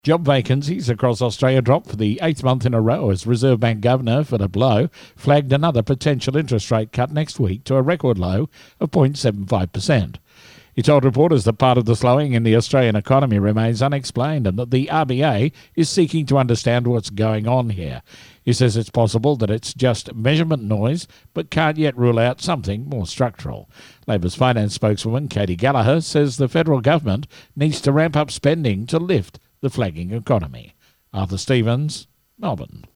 Job vacancies across Australia dropped for the 8th month in a row as Reserve Bank Governor Philip Lowe flagged another potential interest rate cut next week to a record low of 0.75%. He told reporters that part of the slowing in the Australian economy remains unexplained and that the RBA is seeking to understand what's going on here. He says it's possible that it's just measurement noise, but can't yet rule out something more structural. Labor's finance spokeswoman Katie Gallagher says the federal government needs to ramp up spending to lift the flagging economy. Arthur Stevens, Melbourne.